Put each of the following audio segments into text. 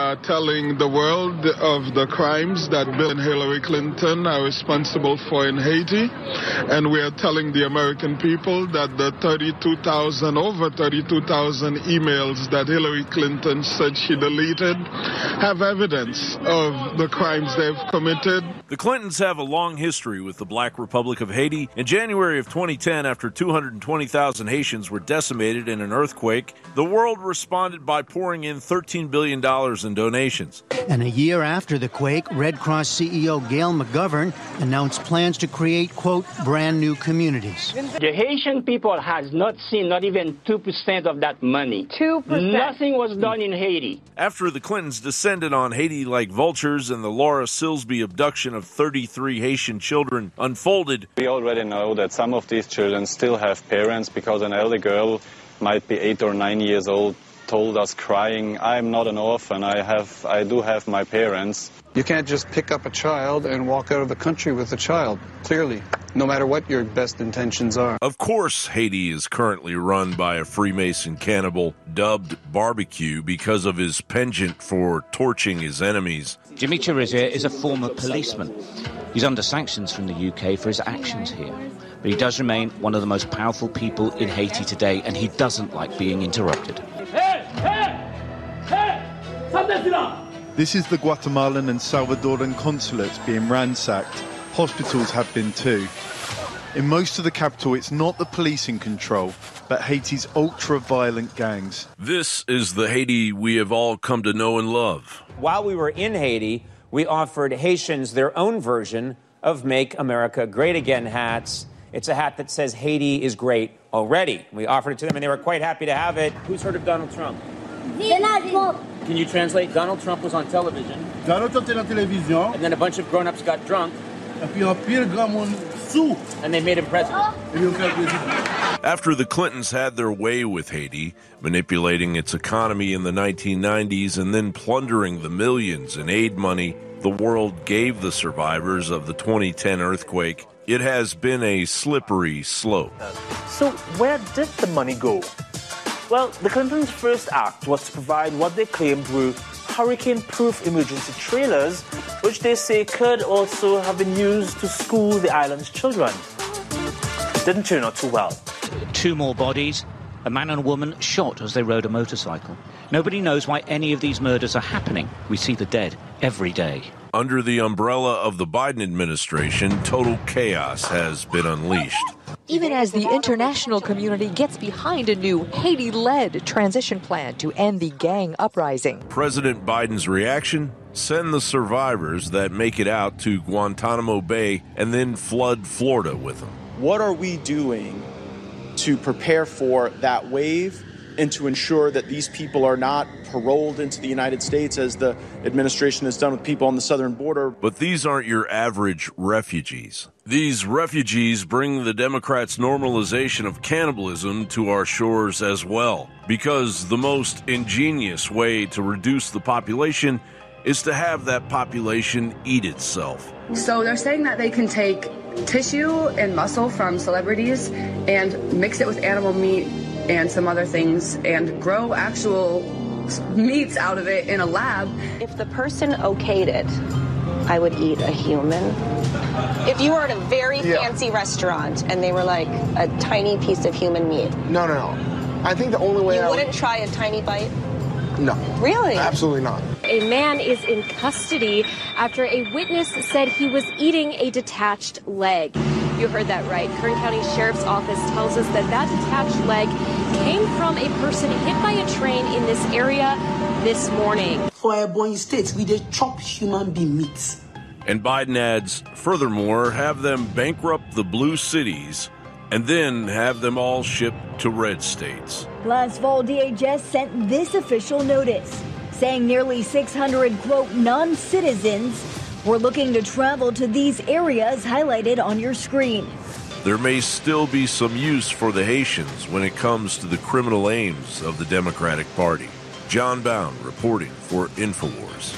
are telling the world of the crimes that Bill and Hillary Clinton are responsible for in Haiti. And we are telling the American people that the over 32,000 emails that Hillary Clinton said she deleted have evidence of the crimes they've committed. The Clintons have a long history with the Black Republic of Haiti. In January of 2010, after 220,000 Haitians were decimated in an earthquake, the world responded by pouring in $13 billion in donations. And a year after the quake, Red Cross CEO Gail McGovern announced plans to create, quote, brand new communities. The Haitian people has not seen not even 2% of that money. 2%. Nothing was done in Haiti. After the Clintons descended on Haiti like vultures and the Laura Silsby abduction of 33 Haitian children unfolded, we already know that some of these children still have parents, because an elder girl, might be 8 or 9 years old, told us crying, "I'm not an orphan, I do have my parents." You can't just pick up a child and walk out of the country with a child, clearly, no matter what your best intentions are. Of course, Haiti is currently run by a Freemason cannibal dubbed Barbecue because of his penchant for torching his enemies. Jimmy Cherizier is a former policeman. He's under sanctions from the UK for his actions here. But he does remain one of the most powerful people in Haiti today, and he doesn't like being interrupted. This is the Guatemalan and Salvadoran consulates being ransacked. Hospitals have been too. In most of the capital, it's not the police in control, but Haiti's ultra-violent gangs. This is the Haiti we have all come to know and love. While we were in Haiti, we offered Haitians their own version of Make America Great Again hats. It's a hat that says Haiti is great already. We offered it to them, and they were quite happy to have it. Who's heard of Donald Trump? Can you translate? Donald Trump was on television. Donald Trump était en télévision. And then a bunch of grown-ups got drunk. Et puis un pile grand monde sous. And they made him president. After the Clintons had their way with Haiti, manipulating its economy in the 1990s and then plundering the millions in aid money the world gave the survivors of the 2010 earthquake, it has been a slippery slope. So where did the money go? Well, the Clintons' first act was to provide what they claimed were hurricane-proof emergency trailers, which they say could also have been used to school the island's children. Didn't turn out too well. 2 more bodies, a man and a woman shot as they rode a motorcycle. Nobody knows why any of these murders are happening. We see the dead every day. Under the umbrella of the Biden administration, total chaos has been unleashed. Even as the international community gets behind a new Haiti-led transition plan to end the gang uprising. President Biden's reaction? Send the survivors that make it out to Guantanamo Bay and then flood Florida with them. What are we doing to prepare for that wave and to ensure that these people are not paroled into the United States as the administration has done with people on the southern border? But these aren't your average refugees. These refugees bring the Democrats' normalization of cannibalism to our shores as well, because the most ingenious way to reduce the population is to have that population eat itself. So they're saying that they can take tissue and muscle from celebrities and mix it with animal meat and some other things and grow actual meats out of it in a lab. If the person okayed it, I would eat a human. If you were at a very fancy restaurant and they were like a tiny piece of human meat. No. I think the only way you wouldn't try a tiny bite? No. Really? Absolutely not. A man is in custody after a witness said he was eating a detached leg. You heard that right. Kern County Sheriff's Office tells us that detached leg came from a person hit by a train in this area this morning. For Ebonyi State, we just chop human being meat. And Biden adds, furthermore, have them bankrupt the blue cities and then have them all shipped to red states. Last fall, DHS sent this official notice saying nearly 600, quote, non-citizens were looking to travel to these areas highlighted on your screen. There may still be some use for the Haitians when it comes to the criminal aims of the Democratic Party. John Bound reporting for InfoWars.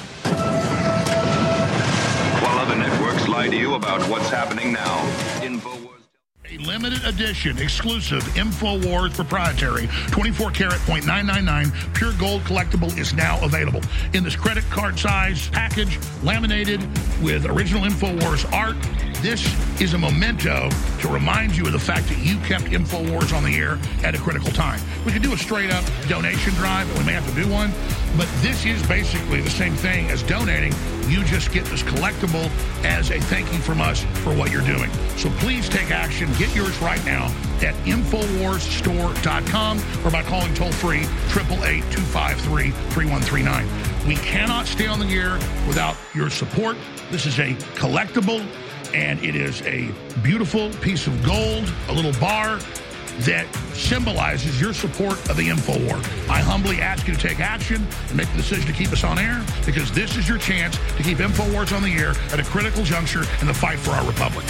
While other networks lie to you about what's happening now, InfoWars. A limited edition, exclusive InfoWars proprietary 24-karat .999 pure gold collectible is now available in this credit card size package, laminated with original InfoWars art. This is a memento to remind you of the fact that you kept InfoWars on the air at a critical time. We could do a straight-up donation drive, and we may have to do one, but this is basically the same thing as donating. You just get this collectible as a thank you from us for what you're doing. So please take action. Get yours right now at InfoWarsStore.com or by calling toll-free 888-253-3139. We cannot stay on the air without your support. This is a collectible, and it is a beautiful piece of gold, a little bar that symbolizes your support of the InfoWar. I humbly ask you to take action and make the decision to keep us on air, because this is your chance to keep InfoWars on the air at a critical juncture in the fight for our republic.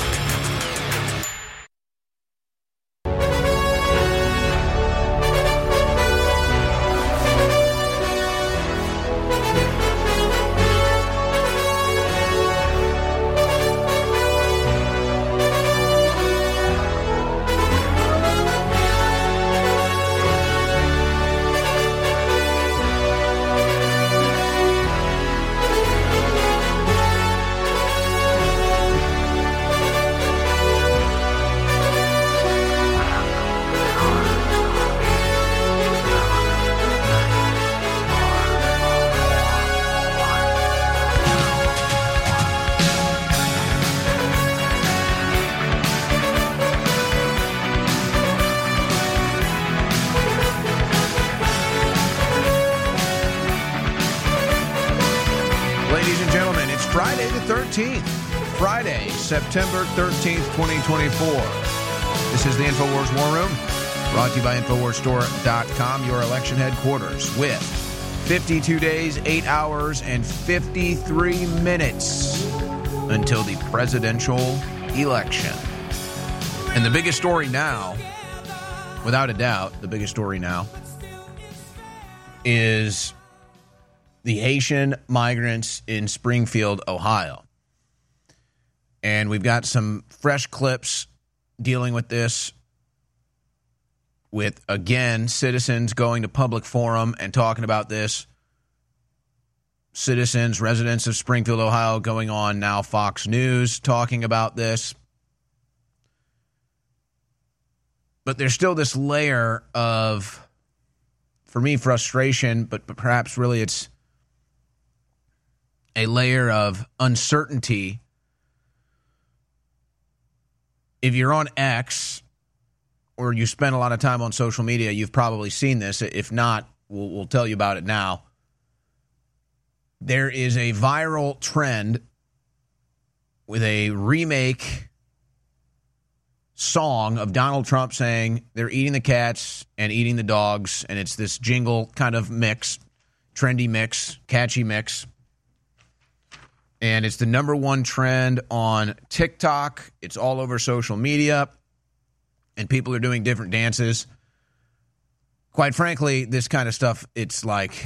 Friday, September 13th, 2024. This is the InfoWars War Room, brought to you by InfoWarsStore.com, your election headquarters, with 52 days, 8 hours, and 53 minutes until the presidential election. And the biggest story now, without a doubt, the biggest story now is the Haitian migrants in Springfield, Ohio. And we've got some fresh clips dealing with this, with, again, citizens going to public forum and talking about this. Citizens, residents of Springfield, Ohio, going on now Fox News talking about this. But there's still this layer of, for me, frustration, but perhaps really it's a layer of uncertainty. If you're on X or you spend a lot of time on social media, you've probably seen this. If not, we'll tell you about it now. There is a viral trend with a remake song of Donald Trump saying they're eating the cats and eating the dogs, and it's this jingle kind of mix, trendy mix, catchy mix. And it's the #1 trend on TikTok. It's all over social media. And people are doing different dances. Quite frankly, this kind of stuff, it's like,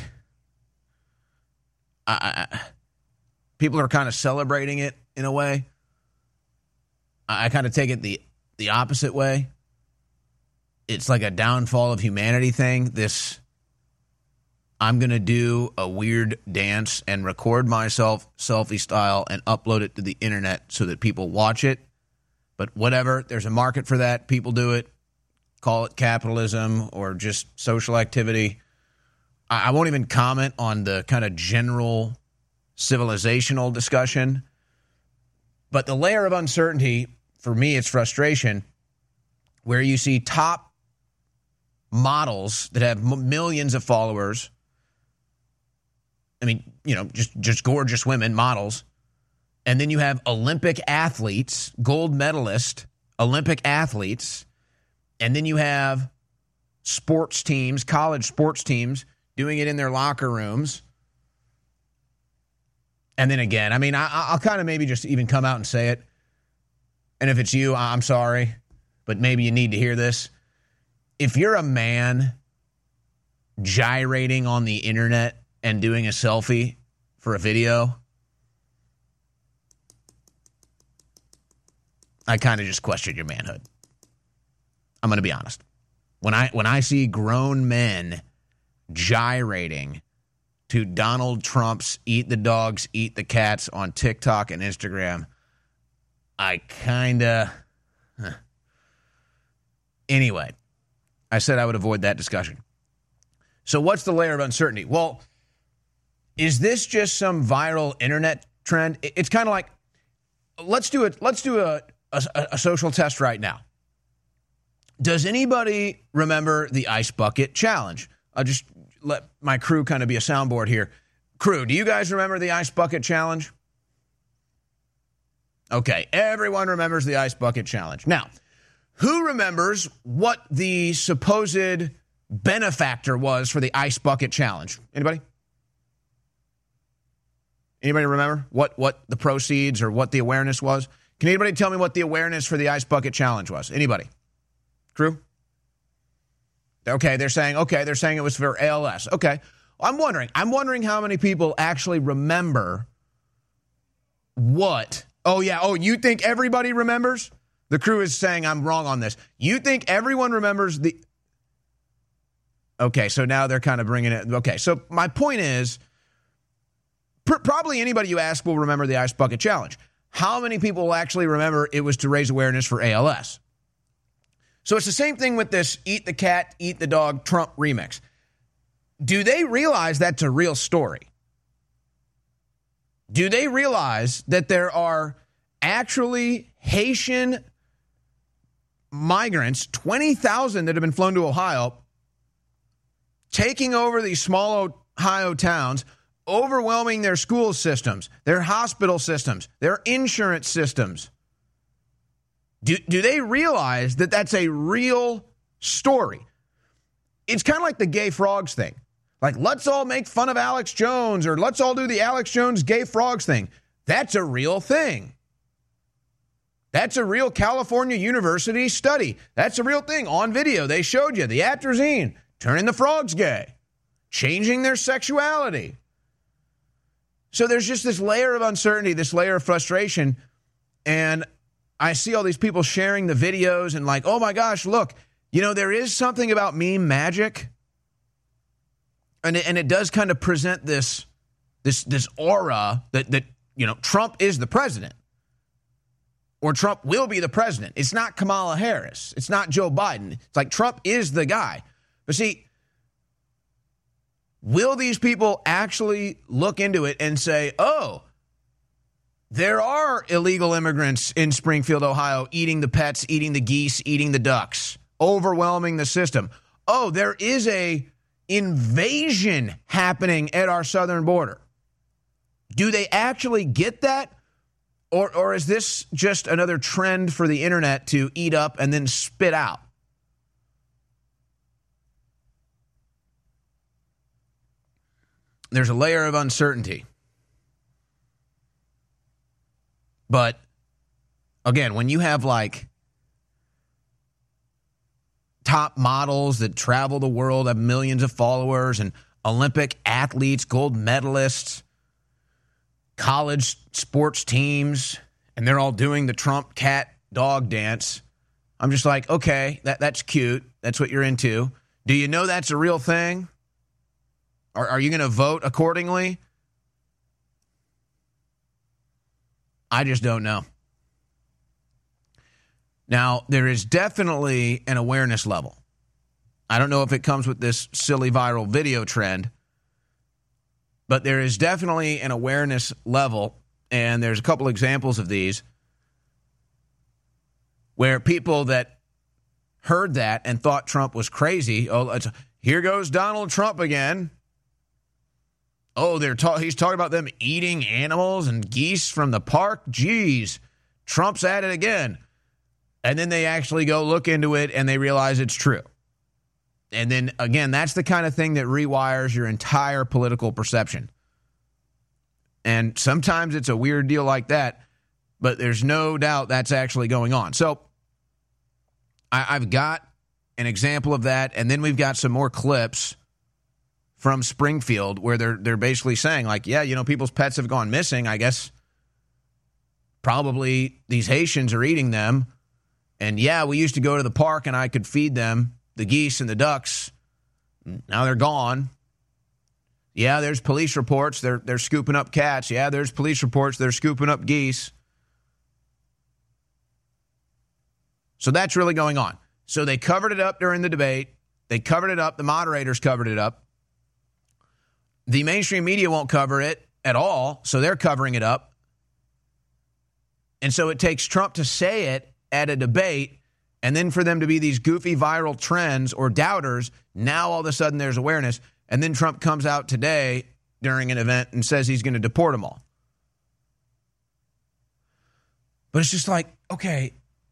people are kind of celebrating it in a way. I kind of take it the opposite way. It's like a downfall of humanity thing. This, I'm going to do a weird dance and record myself selfie style and upload it to the internet so that people watch it. But whatever, there's a market for that. People do it. Call it capitalism or just social activity. I won't even comment on the kind of general civilizational discussion. But the layer of uncertainty, for me, it's frustration, where you see top models that have millions of followers. I mean, you know, just gorgeous women, models. And then you have Olympic athletes, gold medalist, Olympic athletes. And then you have sports teams, college sports teams, doing it in their locker rooms. And then again, I mean, I'll kind of maybe just even come out and say it. And if it's you, I'm sorry, but maybe you need to hear this. If you're a man gyrating on the internet and doing a selfie for a video, I kind of just question your manhood. I'm going to be honest. When I see grown men gyrating to Donald Trump's eat the dogs, eat the cats on TikTok and Instagram, I kind of... Anyway, I said I would avoid that discussion. So what's the layer of uncertainty? Well, is this just some viral internet trend? It's kind of like, let's do a social test right now. Does anybody remember the Ice Bucket Challenge? I'll just let my crew kind of be a soundboard here. Crew, do you guys remember the Ice Bucket Challenge? Okay, everyone remembers the Ice Bucket Challenge. Now, who remembers what the supposed benefactor was for the Ice Bucket Challenge? Anybody? Anybody remember what the proceeds or what the awareness was? Can anybody tell me what the awareness for the Ice Bucket Challenge was? Anybody? Crew? Okay, they're saying it was for ALS. Okay. I'm wondering how many people actually remember what. Oh, yeah. Oh, you think everybody remembers? The crew is saying I'm wrong on this. You think everyone remembers the... Okay, so now they're kind of bringing it... Okay, so my point is, probably anybody you ask will remember the Ice Bucket Challenge. How many people will actually remember it was to raise awareness for ALS? So it's the same thing with this Eat the Cat, Eat the Dog Trump remix. Do they realize that's a real story? Do they realize that there are actually Haitian migrants, 20,000 that have been flown to Ohio, taking over these small Ohio towns, overwhelming their school systems, their hospital systems, their insurance systems? Do they realize that that's a real story? It's kind of like the gay frogs thing. Like, let's all make fun of Alex Jones, or let's all do the Alex Jones gay frogs thing. That's a real thing. That's a real California University study. That's a real thing. On video, they showed you the atrazine turning the frogs gay, changing their sexuality. So there's just this layer of uncertainty, this layer of frustration, and I see all these people sharing the videos and like, oh my gosh, look, there is something about meme magic. And it does kind of present this aura that Trump is the president, or Trump will be the president. It's not Kamala Harris. It's not Joe Biden. It's like Trump is the guy. But see, will these people actually look into it and say, oh, there are illegal immigrants in Springfield, Ohio, eating the pets, eating the geese, eating the ducks, overwhelming the system. Oh, there is a invasion happening at our southern border. Do they actually get that? Or is this just another trend for the internet to eat up and then spit out? There's a layer of uncertainty. But again, when you have like top models that travel the world, have millions of followers, and Olympic athletes, gold medalists, college sports teams, and they're all doing the Trump cat dog dance, I'm just like, okay, that's cute. That's what you're into. Do you know that's a real thing? Are you going to vote accordingly? I just don't know. Now, there is definitely an awareness level. I don't know if it comes with this silly viral video trend, but there is definitely an awareness level, and there's a couple examples of these where people that heard that and thought Trump was crazy, here goes Donald Trump again. Oh, he's talking about them eating animals and geese from the park. Geez, Trump's at it again. And then they actually go look into it and they realize it's true. And then, again, that's the kind of thing that rewires your entire political perception. And sometimes it's a weird deal like that, but there's no doubt that's actually going on. So I've got an example of that, and then we've got some more clips from Springfield where they're basically saying, like, yeah, people's pets have gone missing. I guess probably these Haitians are eating them. And yeah, we used to go to the park and I could feed them, the geese and the ducks. Now they're gone. Yeah, there's police reports. They're scooping up cats. Yeah, there's police reports. They're scooping up geese. So that's really going on. So they covered it up during the debate. They covered it up. The moderators covered it up. The mainstream media won't cover it at all, so they're covering it up. And so it takes Trump to say it at a debate, and then for them to be these goofy viral trends or doubters, now all of a sudden there's awareness. And then Trump comes out today during an event and says he's going to deport them all. But it's just like, okay,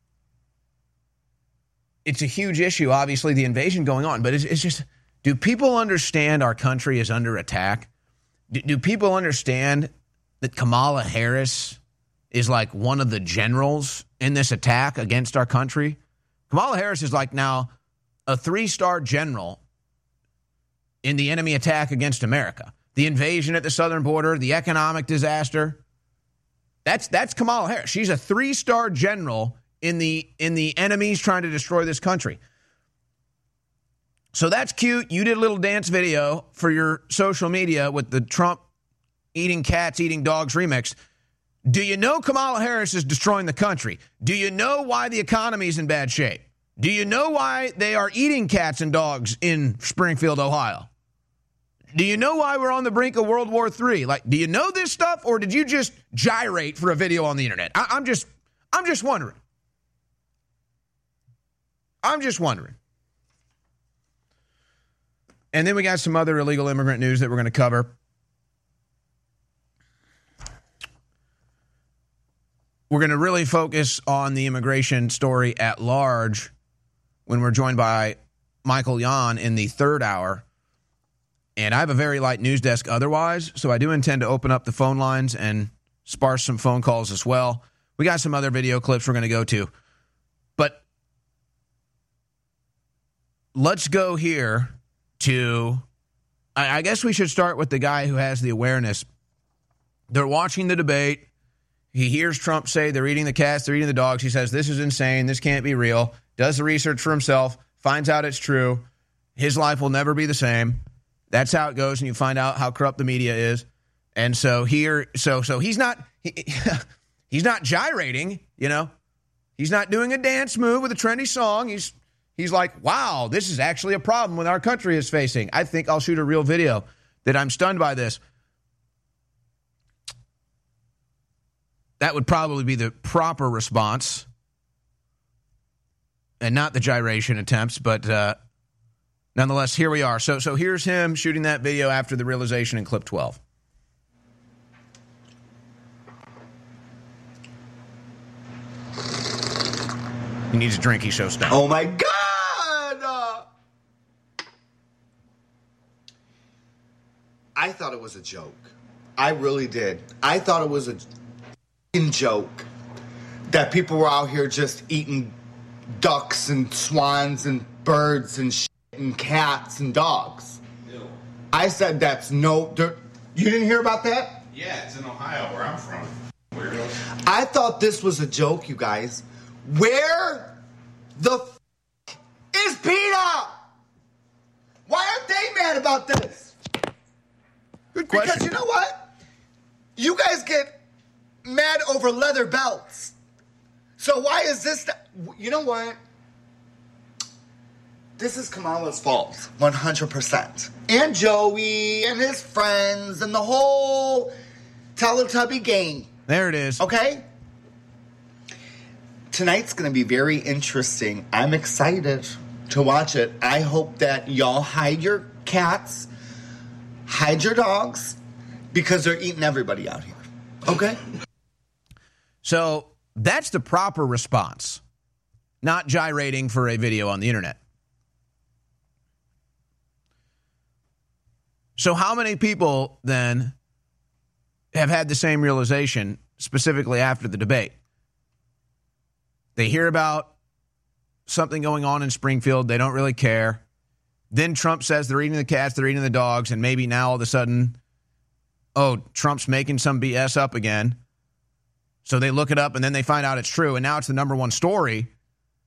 it's a huge issue, obviously, the invasion going on. But it's just, do people understand our country is under attack? Do people understand that Kamala Harris is like one of the generals in this attack against our country? Kamala Harris is like now a 3-star general in the enemy attack against America. The invasion at the southern border, the economic disaster. That's Kamala Harris. She's a 3-star general in the enemies trying to destroy this country. So that's cute. You did a little dance video for your social media with the Trump eating cats, eating dogs remix. Do you know Kamala Harris is destroying the country? Do you know why the economy is in bad shape? Do you know why they are eating cats and dogs in Springfield, Ohio? Do you know why we're on the brink of World War III? Like, do you know this stuff, or did you just gyrate for a video on the internet? I'm just wondering. I'm just wondering. And then we got some other illegal immigrant news that we're going to cover. We're going to really focus on the immigration story at large when we're joined by Michael Yon in the third hour. And I have a very light news desk otherwise, so I do intend to open up the phone lines and sparse some phone calls as well. We got some other video clips we're going to go to. But let's go here to, I guess we should start with the guy who has the awareness. They're watching the debate. He hears Trump say they're eating the cats, they're eating the dogs. He says, this is insane. This can't be real. Does the research for himself, finds out it's true. His life will never be the same. That's how it goes, and you find out how corrupt the media is. And so here, so he's not he's not gyrating, you know. He's not doing a dance move with a trendy song. He's like, wow, this is actually a problem that our country is facing. I think I'll shoot a real video that I'm stunned by this. That would probably be the proper response and not the gyration attempts, but nonetheless, here we are. So here's him shooting that video after the realization in clip 12. He needs a drink. He's so stoned. Oh, my God! I thought it was a joke. I really did. I thought it was a joke that people were out here just eating ducks and swans and birds and shit and cats and dogs. Ew. I said that's no... You didn't hear about that? Yeah, it's in Ohio where I'm from. Weirdos. I thought this was a joke, you guys. Where the is PETA? Why aren't they mad about this? Good question. Because you know what? You guys get mad over leather belts. So why is this... You know what? This is Kamala's fault, 100%. And Joey and his friends and the whole Teletubby gang. There it is. Okay? Tonight's going to be very interesting. I'm excited to watch it. I hope that y'all hide your cats, hide your dogs, because they're eating everybody out here. Okay? So that's the proper response, not gyrating for a video on the internet. So how many people then have had the same realization specifically after the debate? They hear about something going on in Springfield. They don't really care. Then Trump says they're eating the cats, they're eating the dogs, and maybe now all of a sudden, oh, Trump's making some BS up again. So they look it up, and then they find out it's true, and now it's the number one story.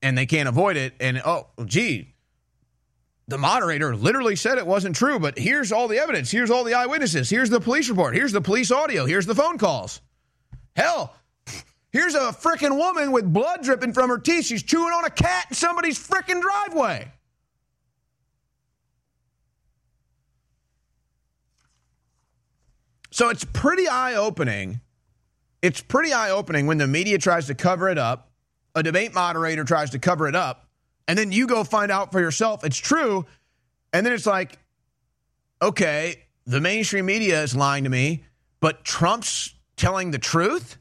and they can't avoid it. And, oh, gee, the moderator literally said it wasn't true, but here's all the evidence. Here's all the eyewitnesses. Here's the police report. Here's the police audio. Here's the phone calls. Hell, here's a frickin' woman with blood dripping from her teeth. She's chewing on a cat in somebody's frickin' driveway. So it's pretty eye-opening. It's pretty eye-opening when the media tries to cover it up, a debate moderator tries to cover it up, and then you go find out for yourself it's true, and then it's like, okay, the mainstream media is lying to me, but Trump's telling the truth?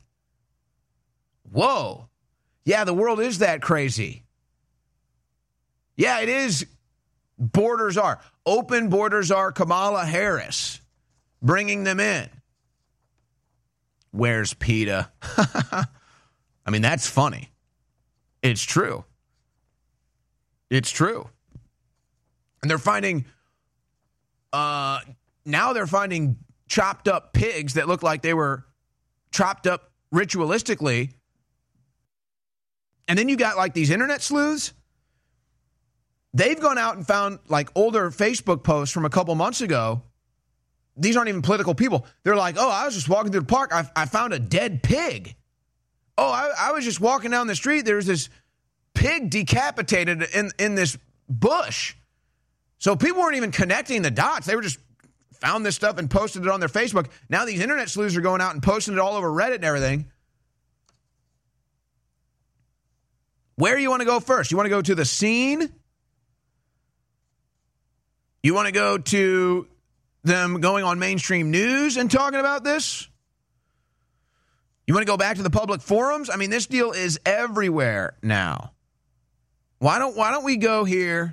Whoa. Yeah, the world is that crazy. Yeah, it is. Borders are. Open borders are Kamala Harris. Bringing them in. Where's PETA? I mean, that's funny. It's true. It's true. And they're finding, now they're finding chopped up pigs that look like they were chopped up ritualistically. And then you got like these internet sleuths. They've gone out and found like older Facebook posts from a couple months ago. These aren't even political people. They're like, oh, I was just walking through the park. I found a dead pig. Oh, I was just walking down the street. There's this pig decapitated in this bush. So people weren't even connecting the dots. They were just found this stuff and posted it on their Facebook. Now these internet sleuths are going out and posting it all over Reddit and everything. Where do you want to go first? You want to go to the scene? You want to go to them going on mainstream news and talking about this? You want to go back to the public forums? I mean, this deal is everywhere now. Why don't we go here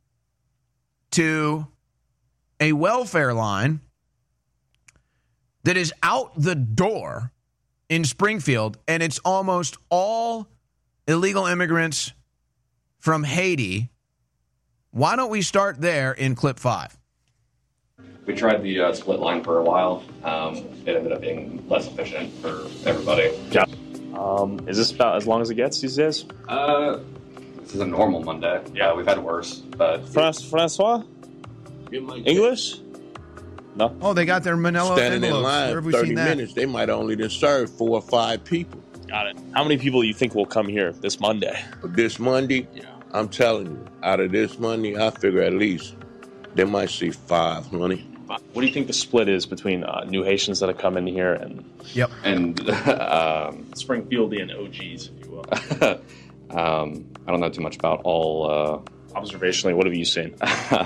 to a welfare line that is out the door in Springfield, and it's almost all illegal immigrants from Haiti. Why don't we start there in clip 5? We tried the split line for a while. It ended up being less efficient for everybody. Yeah. Is this about as long as it gets these days? This is a normal Monday. Yeah, we've had worse, but... Francois? English? No. Oh, they got their manila Standing envelopes. in line Where have we 30 seen that? minutes, they might only just serve 4 or 5 people. Got it. How many people do you think will come here this Monday? This Monday? Yeah. I'm telling you, out of this Monday, I figure at least they might see 5, honey. What do you think the split is between new Haitians that have come in here and Springfieldian OGs, if you will? I don't know too much about all. Observationally, what have you seen?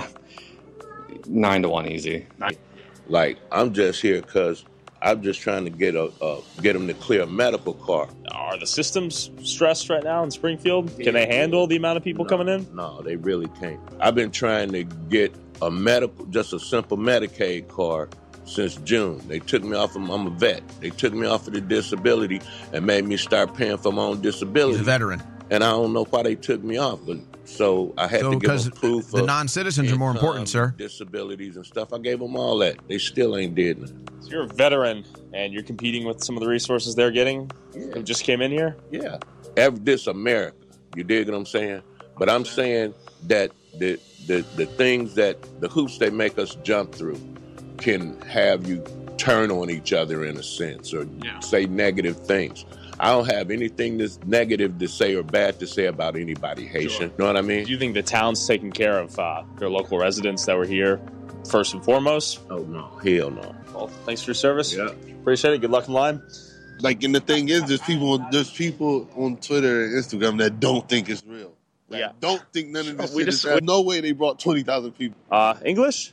9-1 easy. Like, I'm just here because I'm just trying to get them to clear a medical card. Are the systems stressed right now in Springfield? Can they handle the amount of people coming in? No, they really can't. I've been trying to get just a simple Medicaid card since June. They took me off I'm a vet. They took me off of the disability and made me start paying for my own disability. He's a veteran. And I don't know why they took me off, but so I had to give them proof the non-citizens are more important, sir. Disabilities and stuff. I gave them all that. They still ain't did nothing. So you're a veteran and you're competing with some of the resources they're getting who just came in here? Yeah. This America. You dig what I'm saying? But I'm saying that the things that the hoops they make us jump through can have you turn on each other in a sense or say negative things. I don't have anything that's negative to say or bad to say about anybody Haitian. Sure. You know what I mean? Do you think the town's taking care of their local residents that were here first and foremost? Oh, no. Hell no. Well, thanks for your service. Yeah. Appreciate it. Good luck in line. Like, and the thing is, there's people on Twitter and Instagram that don't think it's real. Like, don't think none of this shit is real. No way they brought 20,000 people. English?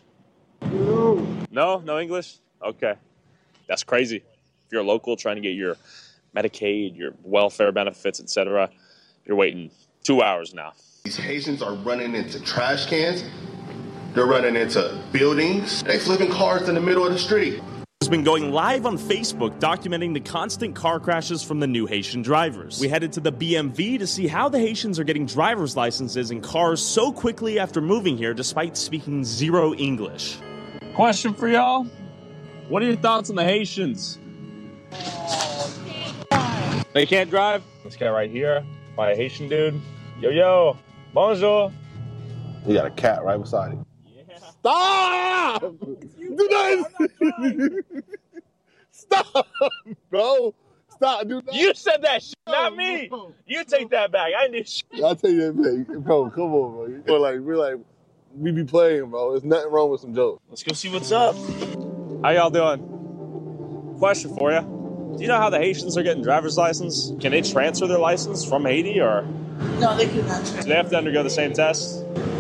No English? Okay. That's crazy. If you're a local trying to get your Medicaid, your welfare benefits, etc., you're waiting 2 hours now. These Haitians are running into trash cans. They're running into buildings. They flipping cars in the middle of the street. Has been going live on Facebook documenting the constant car crashes from the new Haitian drivers. We headed to the BMV to see how the Haitians are getting driver's licenses in cars so quickly after moving here despite speaking zero English. Question for y'all. What are your thoughts on the Haitians? They can't drive? This guy right here, by a Haitian dude. Yo, bonjour. You got a cat right beside him. Yeah. Stop! Do not. Stop, bro. Stop. Do not. You said that shit, not me. You take that back. I didn't do shit. I'll tell you that, back. Bro, come on, bro. We be playing, bro. There's nothing wrong with some jokes. Let's go see what's up. How y'all doing? Question for you. Do you know how the Haitians are getting driver's license? Can they transfer their license from Haiti, or? No, they cannot transfer. Do they have to undergo the same test?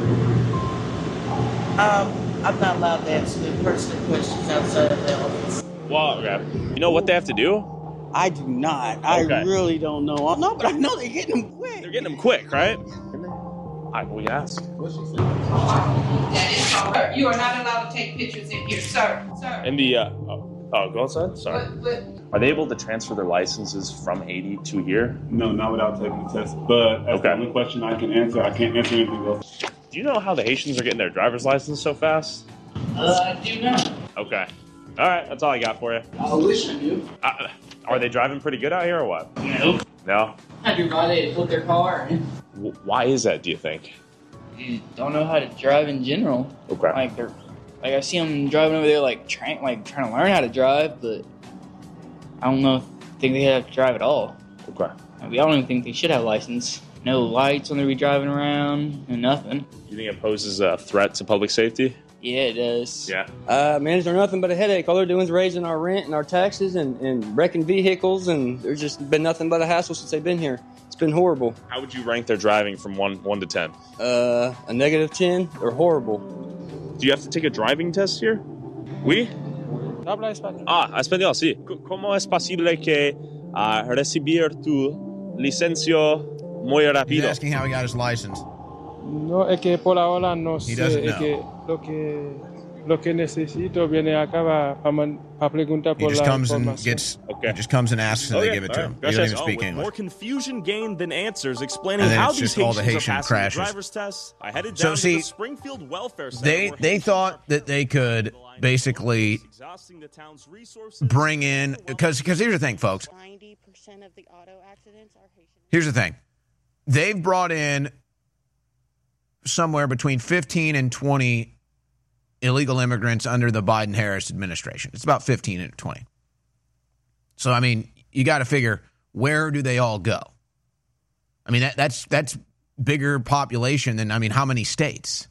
I'm not allowed to answer the personal questions outside of the office. Well, okay. You know what they have to do? I do not. Okay. I really don't know. No, but I know they're getting them quick. They're getting them quick, right? We ask. That is correct. You are not allowed to take pictures in here, sir. In the, go outside? Sorry. Are they able to transfer their licenses from Haiti to here? No, not without taking the test. But that's the only question I can answer. I can't answer anything else. Do you know how the Haitians are getting their driver's license so fast? I do not. Okay. All right, that's all I got for you. I wish I knew. Are they driving pretty good out here or what? No. No? I do why they put their car in. Why is that, do you think? You don't know how to drive in general. Okay. I see them driving over there trying to learn how to drive, but I don't think they have to drive at all. Okay. I don't even think they should have a license. No lights when they be driving around and nothing. You think it poses a threat to public safety? Yeah, it does. Yeah. Managers are nothing but a headache. All they're doing is raising our rent and our taxes and wrecking vehicles, and there's just been nothing but a hassle since they've been here. It's been horrible. How would you rank their driving from 1 to 10? A -10. They're horrible. Do you have to take a driving test here? Oui? Habla español. Español, sí. ¿Cómo es posible que recibir tu licencia muy rápido? He's asking how he got his license. No, es que por ahora no He sé. doesn't Es que lo que necesito viene acá para preguntar He por just la comes and información. he just comes and asks, and they give it to him. He doesn't even speak with English. more confusion gained than answers explaining And then how it's these just all the Haitians Haitian are passing crashes. the driver's test. I headed So down see, to the Springfield Welfare Center. They thought that they could basically bring in, because here's the thing, folks. 90% of the auto accidents are Haitian. Here's the thing. They've brought in somewhere between 15 and 20 illegal immigrants under the Biden-Harris administration. It's about 15 and 20. So, I mean, you got to figure, where do they all go? I mean, that's bigger population than, how many states?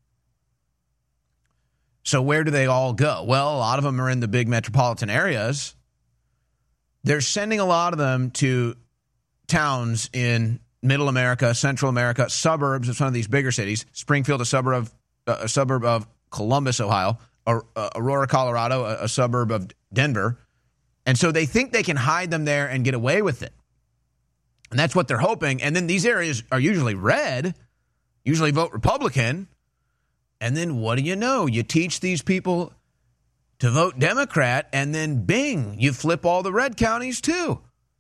So where do they all go? Well, a lot of them are in the big metropolitan areas. They're sending a lot of them to towns in Middle America, Central America, suburbs of some of these bigger cities. Springfield, a suburb of Columbus, Ohio. Aurora, Colorado, a suburb of Denver. And so they think they can hide them there and get away with it. And that's what they're hoping. And then these areas are usually red, usually vote Republican. And then what do you know? You teach these people to vote Democrat, and then bing, you flip all the red counties too.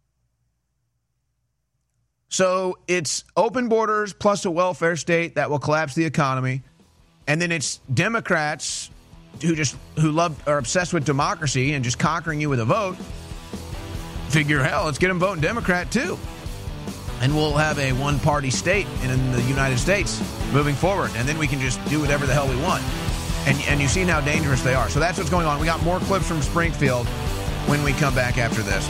So it's open borders plus a welfare state that will collapse the economy. And then it's Democrats who are obsessed with democracy and just conquering you with a vote. Figure, hell, let's get them voting Democrat too. And we'll have a one-party state in the United States moving forward. And then we can just do whatever the hell we want. And you've seen how dangerous they are. So that's what's going on. We got more clips from Springfield when we come back after this.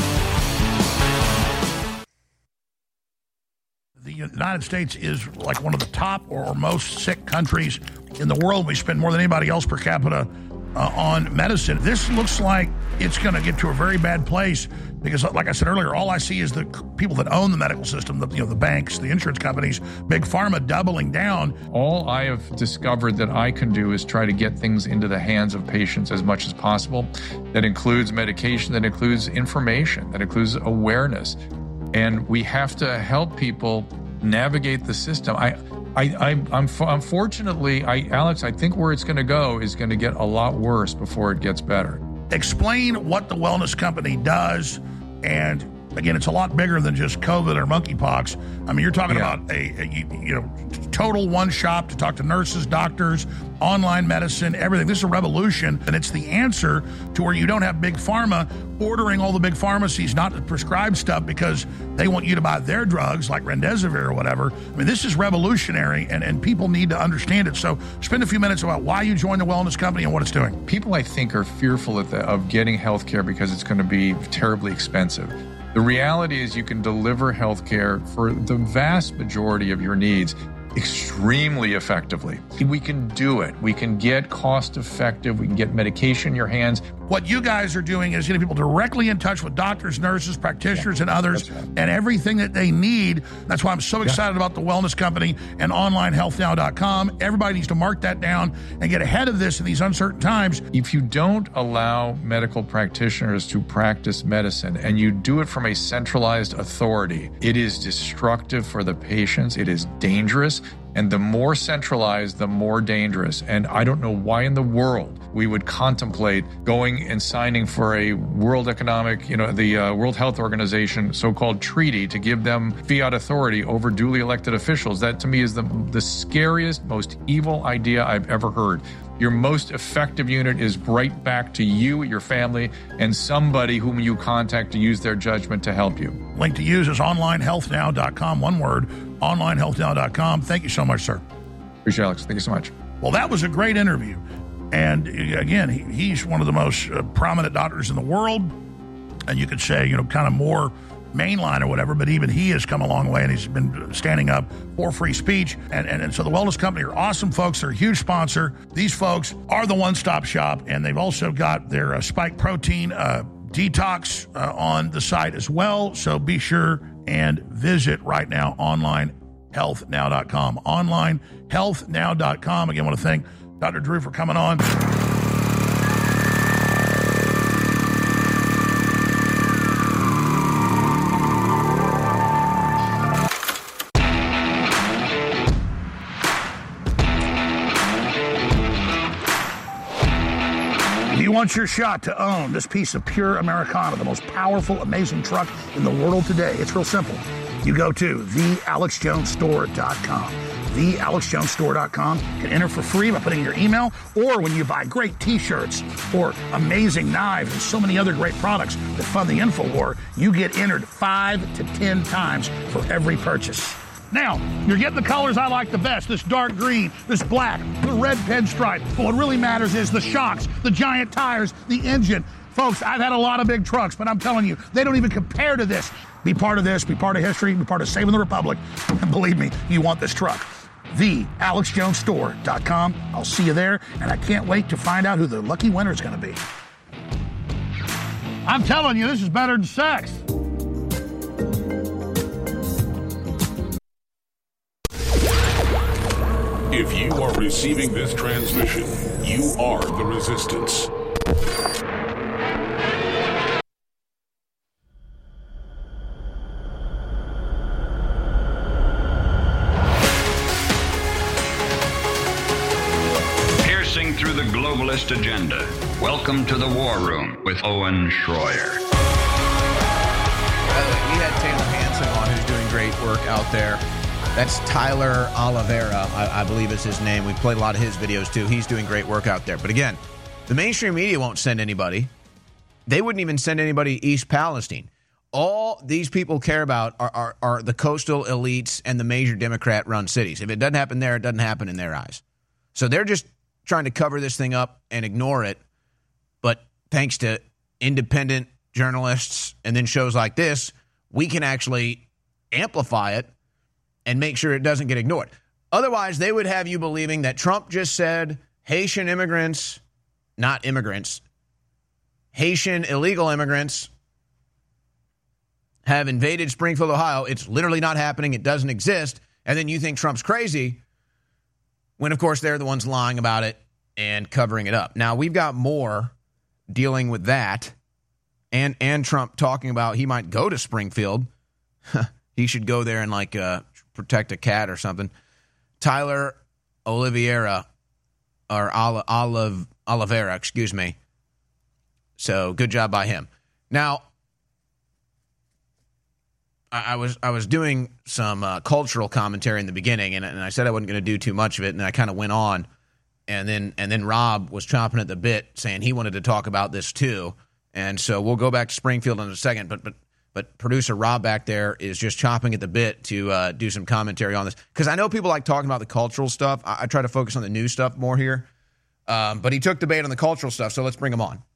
The United States is like one of the top or most sick countries in the world. We spend more than anybody else per capita on medicine. This looks like it's going to get to a very bad place because, like I said earlier, all I see is the people that own the medical system, the banks, the insurance companies, big pharma doubling down. All I have discovered that I can do is try to get things into the hands of patients as much as possible. That includes medication, that includes information, that includes awareness. And we have to help people navigate the system. Unfortunately, Alex, I think where it's going to go is going to get a lot worse before it gets better. Explain what the wellness company does and Again, it's a lot bigger than just COVID or monkeypox. I mean, you're talking about a total one shop to talk to nurses, doctors, online medicine, everything. This is a revolution, and it's the answer to where you don't have big pharma ordering all the big pharmacies not to prescribe stuff because they want you to buy their drugs like remdesivir or whatever. I mean, this is revolutionary, and people need to understand it. So spend a few minutes about why you joined the wellness company and what it's doing. People, I think, are fearful of getting health care because it's going to be terribly expensive. The reality is you can deliver health care for the vast majority of your needs extremely effectively. We can do it. We can get cost effective. We can get medication in your hands. What you guys are doing is getting people directly in touch with doctors, nurses, practitioners, and others, and everything that they need. That's why I'm so excited about the Wellness Company and OnlineHealthNow.com. Everybody needs to mark that down and get ahead of this in these uncertain times. If you don't allow medical practitioners to practice medicine and you do it from a centralized authority, it is destructive for the patients. It is dangerous. And the more centralized, the more dangerous. And I don't know why in the world we would contemplate going and signing for a World Economic, the World Health Organization so-called treaty to give them fiat authority over duly elected officials. That to me is the scariest, most evil idea I've ever heard. Your most effective unit is right back to you, your family, and somebody whom you contact to use their judgment to help you. Link to use is OnlineHealthNow.com, one word, OnlineHealthNow.com. Thank you so much, sir. Appreciate it, Alex. Thank you so much. Well, that was a great interview. And again, he's one of the most prominent doctors in the world. And you could say, kind of more mainline or whatever, but even he has come a long way, and he's been standing up for free speech. And so the Wellness Company are awesome folks. They're a huge sponsor. These folks are the one-stop shop, and they've also got their spike protein detox on the site as well. So be sure and visit right now, OnlineHealthNow.com. OnlineHealthNow.com. Again, I want to thank Dr. Drew for coming on. You want your shot to own this piece of pure Americana, the most powerful, amazing truck in the world today. It's real simple. You go to thealexjonesstore.com. thealexjonesstore.com. You can enter for free by putting in your email, or when you buy great t-shirts or amazing knives and so many other great products that fund the InfoWar, you get entered 5 to 10 times for every purchase. Now, you're getting the colors I like the best, this dark green, this black, the red pinstripe. But what really matters is the shocks, the giant tires, the engine. Folks, I've had a lot of big trucks, but I'm telling you, they don't even compare to this. Be part of this, be part of history, be part of saving the Republic. And believe me, you want this truck. TheAlexJonesStore.com. I'll see you there, and I can't wait to find out who the lucky winner is going to be. I'm telling you, this is better than sex. If you are receiving this transmission, you are the resistance. Piercing through the globalist agenda. Welcome to the War Room with Owen Schroyer. By the way, we had Taylor Hanson on, who's doing great work out there. That's Tyler Oliveira, I believe is his name. We played a lot of his videos, too. He's doing great work out there. But again, the mainstream media won't send anybody. They wouldn't even send anybody East Palestine. All these people care about are the coastal elites and the major Democrat-run cities. If it doesn't happen there, it doesn't happen in their eyes. So they're just trying to cover this thing up and ignore it. But thanks to independent journalists and then shows like this, we can actually amplify it and make sure it doesn't get ignored. Otherwise, they would have you believing that Trump just said Haitian immigrants, not immigrants, Haitian illegal immigrants have invaded Springfield, Ohio. It's literally not happening. It doesn't exist. And then you think Trump's crazy when, of course, they're the ones lying about it and covering it up. Now, we've got more dealing with that and Trump talking about he might go to Springfield. He should go there and, protect a cat or something. Tyler Oliveira, or Oliveira, excuse me. So good job by him. Now, I was doing some cultural commentary in the beginning, and I said I wasn't going to do too much of it, and I kind of went on, and then Rob was chomping at the bit, saying he wanted to talk about this too, and so we'll go back to Springfield in a second, but producer Rob back there is just chomping at the bit to do some commentary on this, because I know people like talking about the cultural stuff. I try to focus on the new stuff more here, but he took the bait on the cultural stuff, so let's bring him on.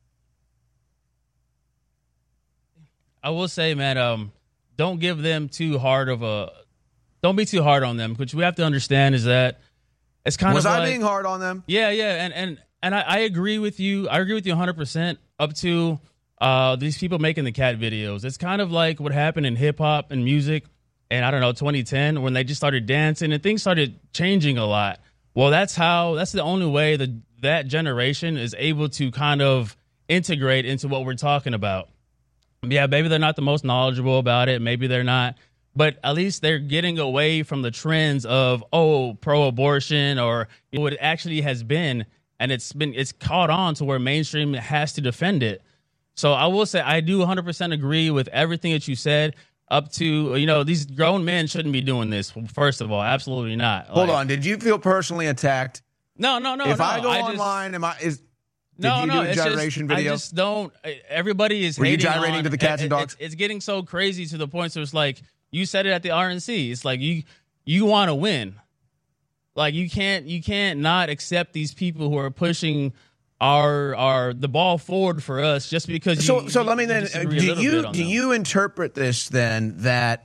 I will say, man, don't give them too hard of a. Don't be too hard on them. Which we have to understand is that it's kind was of. Was I like, being hard on them? Yeah, and I agree with you. I agree with you 100%. Up to these people making the cat videos. It's kind of like what happened in hip hop and music, and I don't know 2010 when they just started dancing and things started changing a lot. Well, that's the only way that generation is able to kind of integrate into what we're talking about. Yeah, maybe they're not the most knowledgeable about it. Maybe they're not. But at least they're getting away from the trends of, pro-abortion or what it actually has been. And it's caught on to where mainstream has to defend it. So I will say I do 100% agree with everything that you said up to, these grown men shouldn't be doing this. First of all, absolutely not. Hold on. Did you feel personally attacked? No. If I go online, Did you do a gyration video? I just don't. Everybody is Were hating you gyrating on, to the cats and dogs? It's getting so crazy to the point where it's like you said it at the RNC. It's like you want to win. Like you can't not accept these people who are pushing the ball forward for us just because. So let me then. Do you interpret this then that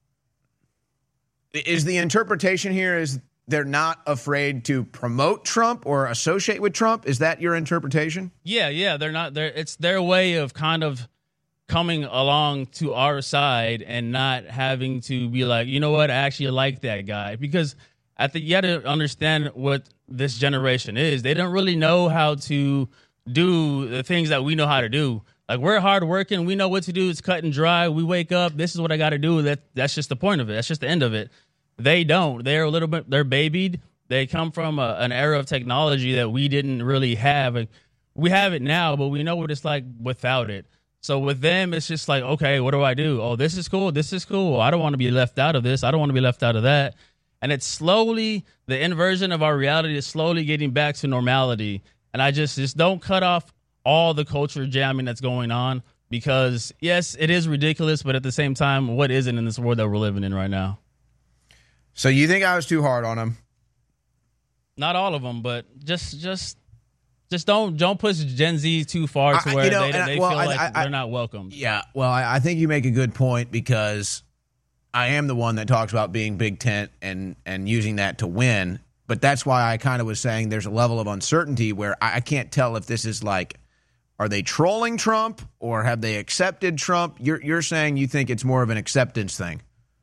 is the interpretation here is they're not afraid to promote Trump or associate with Trump? Is that your interpretation? Yeah, they're not. It's their way of kind of coming along to our side and not having to be like, you know what, I actually like that guy. Because you have to understand what this generation is. They don't really know how to do the things that we know how to do. Like, we're hardworking. We know what to do. It's cut and dry. We wake up. This is what I got to do. That's just the point of it. That's just the end of it. They don't. They're babied. They come from an era of technology that we didn't really have. We have it now, but we know what it's like without it. So with them, it's just like, okay, what do I do? Oh, this is cool. This is cool. I don't want to be left out of this. I don't want to be left out of that. And it's slowly, the inversion of our reality is slowly getting back to normality. And I just don't cut off all the culture jamming that's going on because, yes, it is ridiculous, but at the same time, what is it in this world that we're living in right now? So you think I was too hard on them? Not all of them, but just don't push Gen Z too far to where they feel like they're not welcome. Yeah, well, I think you make a good point because I am the one that talks about being Big Tent and using that to win. But that's why I kind of was saying there's a level of uncertainty where I can't tell if this is like, are they trolling Trump or have they accepted Trump? You're saying you think it's more of an acceptance thing.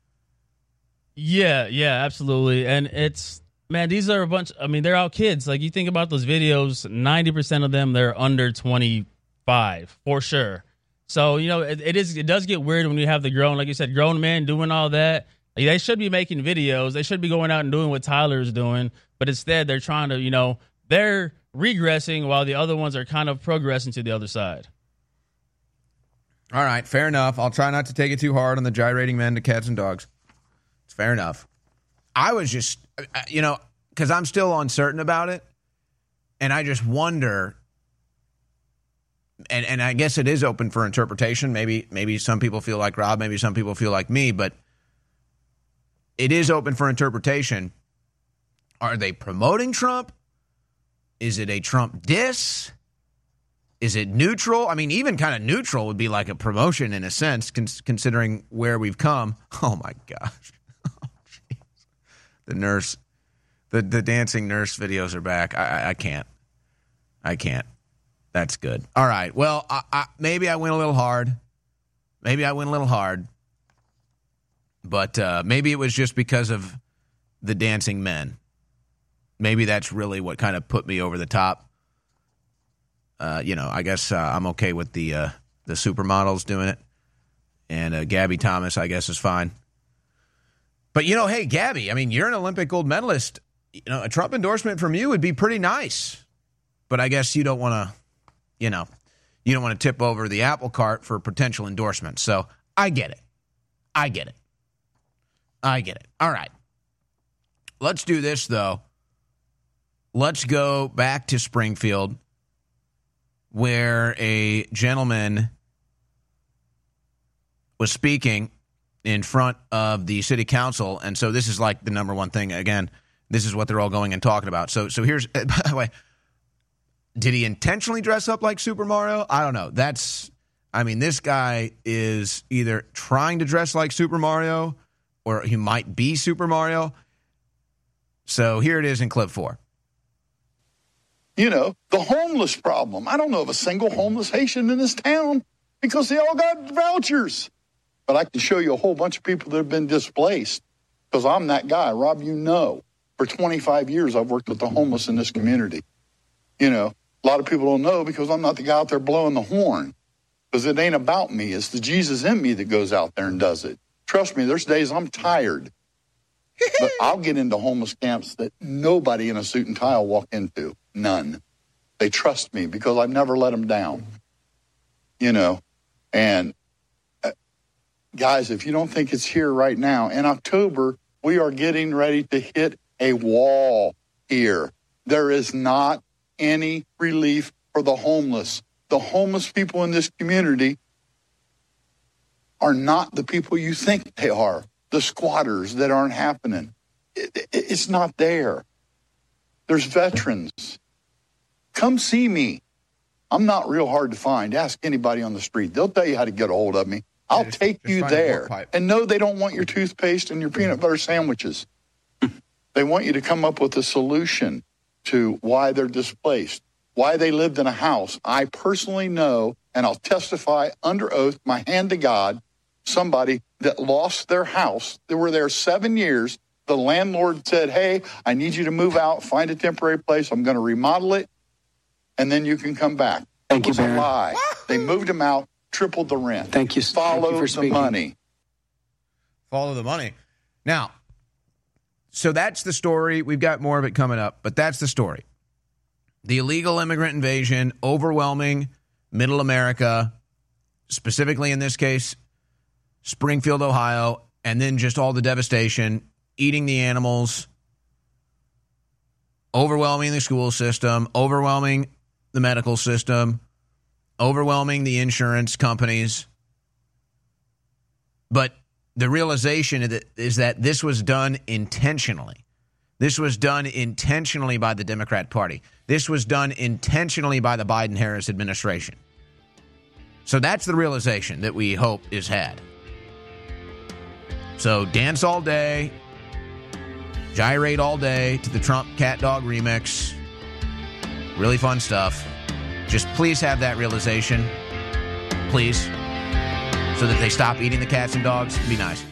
Yeah, absolutely. And it's, man, these are they're all kids. Like, you think about those videos, 90% of them, they're under 25, for sure. So, it does get weird when you have the grown, like you said, grown men doing all that. They should be making videos. They should be going out and doing what Tyler's doing. But instead, they're trying to, they're regressing while the other ones are kind of progressing to the other side. All right, fair enough. I'll try not to take it too hard on the gyrating men to cats and dogs. It's fair enough. I was just, because I'm still uncertain about it, and I just wonder, and I guess it is open for interpretation. Maybe some people feel like Rob, maybe some people feel like me, but it is open for interpretation. Are they promoting Trump? Is it a Trump diss? Is it neutral? I mean, even kind of neutral would be like a promotion in a sense, considering where we've come. Oh, my gosh. The nurse, the dancing nurse videos are back. I can't. That's good. All right. Well, maybe I went a little hard. But maybe it was just because of the dancing men. Maybe that's really what kind of put me over the top. I guess I'm okay with the supermodels doing it. And Gabby Thomas, I guess, is fine. But, hey, Gabby, I mean, you're an Olympic gold medalist. A Trump endorsement from you would be pretty nice. But I guess you don't want to, you don't want to tip over the apple cart for potential endorsements. So I get it. I get it. All right. Let's do this, though. Let's go back to Springfield, where a gentleman was speaking in front of the city council. And so this is like the number one thing. Again, this is what they're all going and talking about. So here's, by the way, did he intentionally dress up like Super Mario? I don't know. This guy is either trying to dress like Super Mario or he might be Super Mario. So here it is in clip 4. The homeless problem. I don't know of a single homeless Haitian in this town because they all got vouchers. But I can show you a whole bunch of people that have been displaced because I'm that guy. Rob, for 25 years I've worked with the homeless in this community. A lot of people don't know because I'm not the guy out there blowing the horn because it ain't about me. It's the Jesus in me that goes out there and does it. Trust me, there's days I'm tired. But I'll get into homeless camps that nobody in a suit and tie will walk into. None. They trust me because I've never let them down. And guys, if you don't think it's here right now, in October, we are getting ready to hit a wall here. There is not any relief for the homeless. The homeless people in this community are not the people you think they are. The squatters that aren't happening. It's not there. There's veterans. Come see me. I'm not real hard to find. Ask anybody on the street. They'll tell you how to get a hold of me. I'll take you there. And no, they don't want your toothpaste and your peanut butter sandwiches. They want you to come up with a solution to why they're displaced, why they lived in a house. I personally know, and I'll testify under oath, my hand to God, somebody that lost their house. They were there 7 years. The landlord said, hey, I need you to move out, find a temporary place. I'm going to remodel it, and then you can come back. It was a lie. They moved him out, tripled the rent. Thank you. Follow the money. Follow the money. Now, so that's the story. We've got more of it coming up, but that's the story. The illegal immigrant invasion, overwhelming middle America, specifically in this case, Springfield, Ohio, and then just all the devastation, eating the animals, overwhelming the school system, overwhelming the medical system, overwhelming the insurance companies. But the realization is that this was done intentionally. This was done intentionally by the Democrat Party. This was done intentionally by the Biden-Harris administration. So that's the realization that we hope is had. So dance all day, gyrate all day to the Trump Cat Dog remix. Really fun stuff. Just please have that realization. Please. So that they stop eating the cats and dogs. Be nice.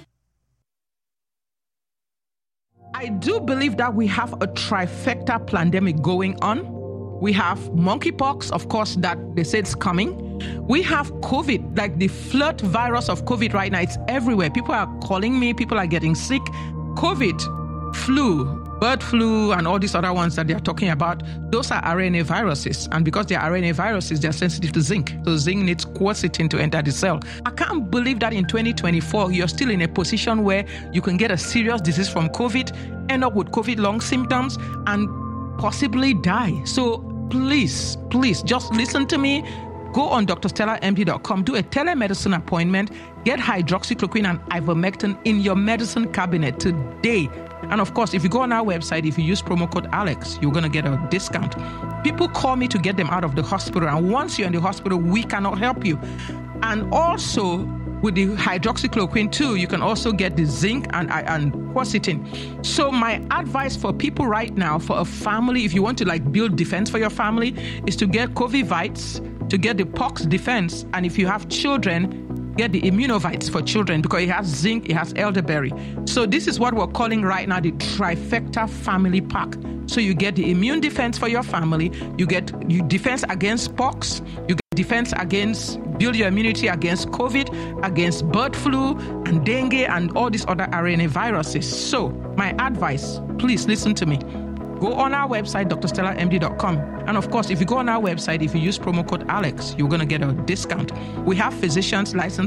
I do believe that we have a trifecta pandemic going on. We have monkeypox, of course, that they say it's coming. We have COVID, like the flirt virus of COVID right now. It's everywhere. People are calling me. People are getting sick. COVID, flu, bird flu, and all these other ones that they're talking about, those are RNA viruses. And because they're RNA viruses, they're sensitive to zinc. So zinc needs quercetin to enter the cell. I can't believe that in 2024, you're still in a position where you can get a serious disease from COVID, end up with COVID long symptoms, and possibly die. So please, just listen to me. Go on drstellamd.com, do a telemedicine appointment, get hydroxychloroquine and ivermectin in your medicine cabinet today. And of course, if you go on our website, if you use promo code Alex, you're going to get a discount. People call me to get them out of the hospital. And once you're in the hospital, we cannot help you. And also, with the hydroxychloroquine too, you can also get the zinc and quercetin. So my advice for people right now, for a family, if you want to build defense for your family, is to get Covivites, to get the pox defense. And if you have children, get the Immunovites for children because it has zinc, it has elderberry. So this is what we're calling right now the trifecta family pack. So you get the immune defense for your family, you get defense against pox, you get defense against, build your immunity against COVID, against bird flu and dengue and all these other RNA viruses. So my advice, please listen to me. Go on our website, drstellamd.com. And of course, if you go on our website, if you use promo code Alex, you're going to get a discount. We have physicians licensed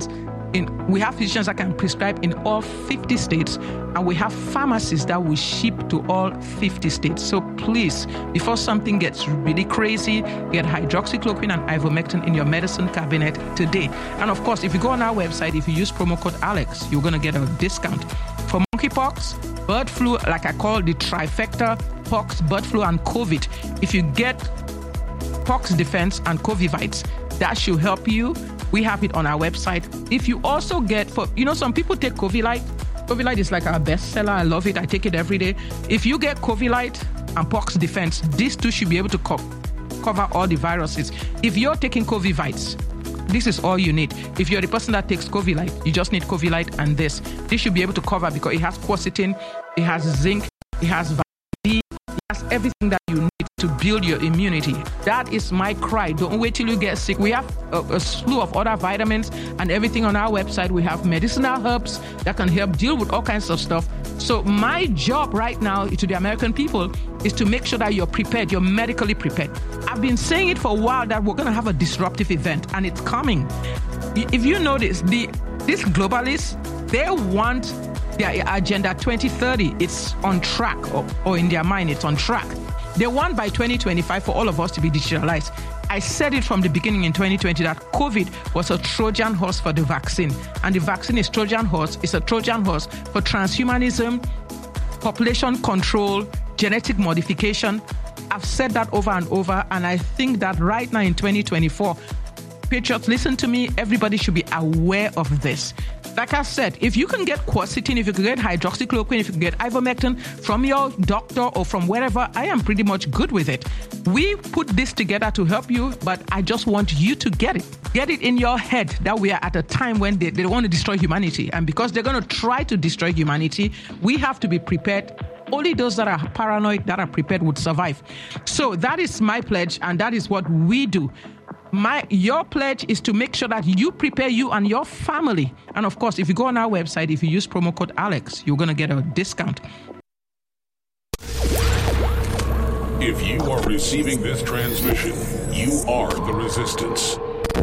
we have physicians that can prescribe in all 50 states, and we have pharmacies that will ship to all 50 states. So please, before something gets really crazy, get hydroxychloroquine and ivermectin in your medicine cabinet today. And of course, if you go on our website, if you use promo code Alex, you're going to get a discount. For monkeypox, bird flu, like I call the trifecta, pox, bird flu, and COVID, if you get pox defense and Covivites, that should help you. We have it on our website. If you also get, some people take Covilite. Covilite is like our bestseller. I love it. I take it every day. If you get Covilite and pox defense, these two should be able to cover all the viruses. If you're taking Covivites, this is all you need. If you're the person that takes Covilite, you just need Covilite and this. This should be able to cover because it has quercetin, it has zinc, it has vitamin D, it has everything that you need to build your immunity. That is my cry. Don't wait till you get sick. We have a slew of other vitamins and everything on our website. We have medicinal herbs that can help deal with all kinds of stuff. So my job right now to the American people is to make sure that you're prepared, you're medically prepared. I've been saying it for a while that we're going to have a disruptive event, and it's coming. If you notice, these globalists, they want their Agenda 2030. It's on track, or in their mind, it's on track. They want by 2025 for all of us to be digitalized. I said it from the beginning in 2020 that COVID was a Trojan horse for the vaccine. And the vaccine is Trojan horse. It's a Trojan horse for transhumanism, population control, genetic modification. I've said that over and over. And I think that right now in 2024, Patriots, listen to me. Everybody should be aware of this. Like I said, if you can get quercetin, if you can get hydroxychloroquine, if you can get ivermectin from your doctor or from wherever, I am pretty much good with it. We put this together to help you, but I just want you to get it. Get it in your head that we are at a time when they want to destroy humanity. And because they're going to try to destroy humanity, we have to be prepared. Only those that are paranoid, that are prepared would survive. So that is my pledge, and that is what we do. Your pledge is to make sure that you prepare you and your family. And of course, if you go on our website, if you use promo code Alex, you're going to get a discount. If you are receiving this transmission, you are the resistance.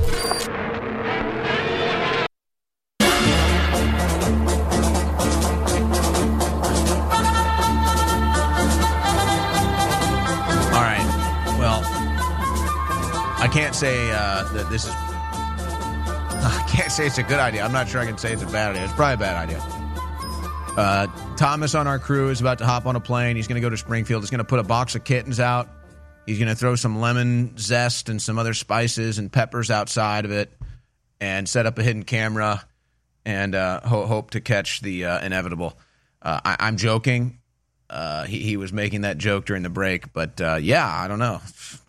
I can't say that this is... I can't say it's a good idea. I'm not sure I can say it's a bad idea. It's probably a bad idea. Thomas on our crew is about to hop on a plane. He's going to go to Springfield. He's going to put a box of kittens out. He's going to throw some lemon zest and some other spices and peppers outside of it and set up a hidden camera and hope to catch the inevitable. I'm joking. He was making that joke during the break, but yeah, I don't know.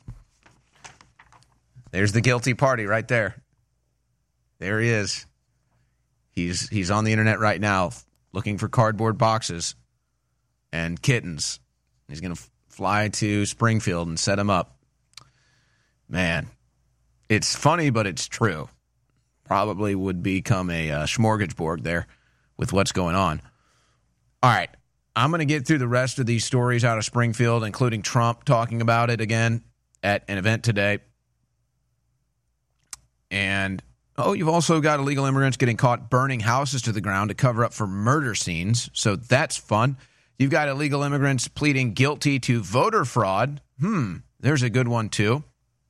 There's the guilty party right there. There he is. He's on the internet right now looking for cardboard boxes and kittens. He's going to fly to Springfield and set them up. Man, it's funny, but it's true. Probably would become a smorgasbord there with what's going on. All right. I'm going to get through the rest of these stories out of Springfield, including Trump talking about it again at an event today. And, you've also got illegal immigrants getting caught burning houses to the ground to cover up for murder scenes. So that's fun. You've got illegal immigrants pleading guilty to voter fraud. There's a good one, too.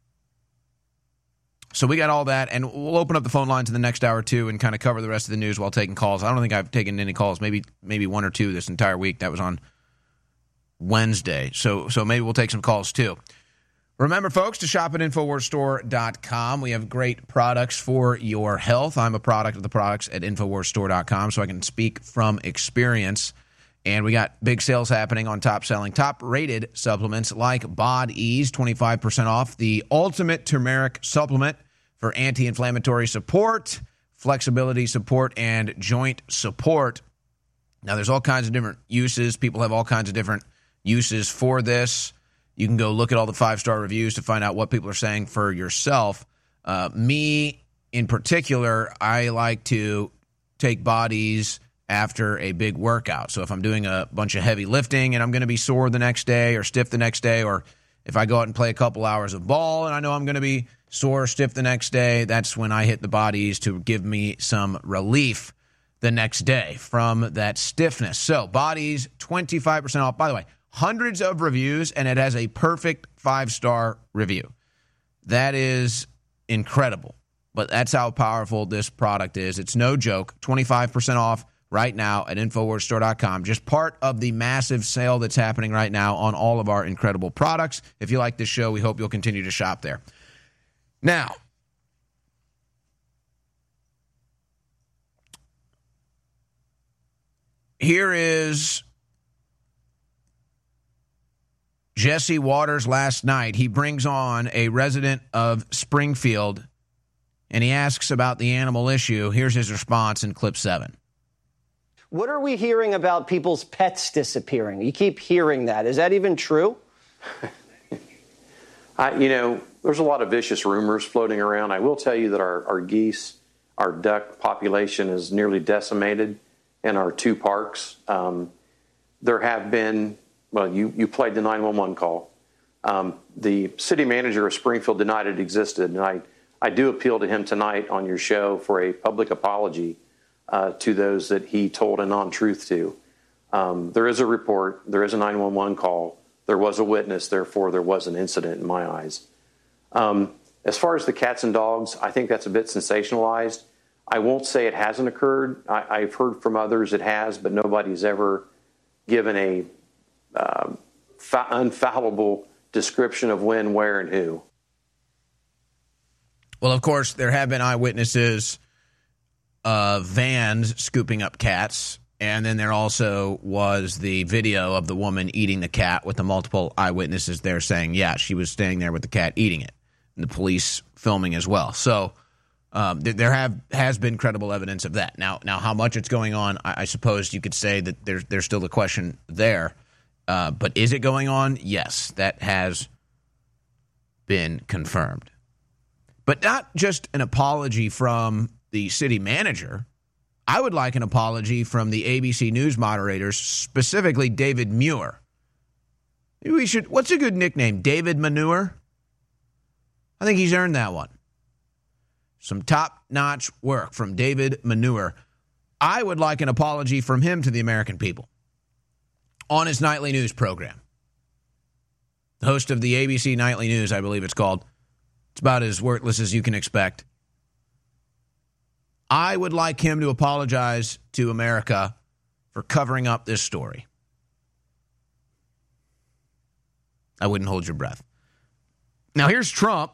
So we got all that, and we'll open up the phone lines in the next hour, too, and kind of cover the rest of the news while taking calls. I don't think I've taken any calls, maybe one or two this entire week. That was on Wednesday. So maybe we'll take some calls, too. Remember, folks, to shop at InfoWarsStore.com. We have great products for your health. I'm a product of the products at InfoWarsStore.com, so I can speak from experience. And we got big sales happening on top-selling, top-rated supplements like Bod Ease, 25% off. The ultimate turmeric supplement for anti-inflammatory support, flexibility support, and joint support. Now, there's all kinds of different uses. People have all kinds of different uses for this. You can go look at all the 5-star reviews to find out what people are saying for yourself. Me, in particular, I like to take bodies after a big workout. So if I'm doing a bunch of heavy lifting and I'm going to be sore the next day or stiff the next day, or If I go out and play a couple hours of ball and I know I'm going to be sore or stiff the next day, that's when I hit the Bodies to give me some relief the next day from that stiffness. So Bodies, 25% off. By the way, hundreds of reviews, and it has a perfect 5-star review. That is incredible. But that's how powerful this product is. It's no joke. 25% off right now at InfoWarsStore.com. Just part of the massive sale that's happening right now on all of our incredible products. If you like this show, we hope you'll continue to shop there. Now, here is Jesse Waters last night. He brings on a resident of Springfield, and he asks about the animal issue. Here's his response in clip 7. What are we hearing about people's pets disappearing? You keep hearing that. Is that even true? There's a lot of vicious rumors floating around. I will tell you that our geese, our duck population is nearly decimated in our 2 parks. There have been, you played the 911 call. The city manager of Springfield denied it existed, and I do appeal to him tonight on your show for a public apology to those that he told a non-truth to. There is a report. There is a 911 call. There was a witness. Therefore, there was an incident in my eyes. As far as the cats and dogs, I think that's a bit sensationalized. I won't say it hasn't occurred. I've heard from others it has, but nobody's ever given a infallible description of when, where, and who. Well, of course, there have been eyewitnesses of vans scooping up cats, and then there also was the video of the woman eating the cat with the multiple eyewitnesses there saying, yeah, she was staying there with the cat eating it, and the police filming as well. So there has been credible evidence of that. Now how much it's going on, I suppose you could say that there's still the question there. But is it going on? Yes, that has been confirmed. But not just an apology from the city manager. I would like an apology from the ABC News moderators, specifically David Muir. What's a good nickname? David Manure? I think he's earned that one. Some top-notch work from David Manure. I would like an apology from him to the American people on his nightly news program. The host of the ABC Nightly News, I believe it's called. It's about as worthless as you can expect. I would like him to apologize to America for covering up this story. I wouldn't hold your breath. Now, here's Trump.